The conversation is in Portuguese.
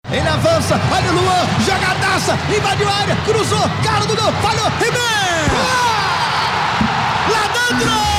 Ele avança, olha o Luan, jogadaça, invadiu a área, cruzou, cara do gol, falhou, Ribeiro! Lá dentro!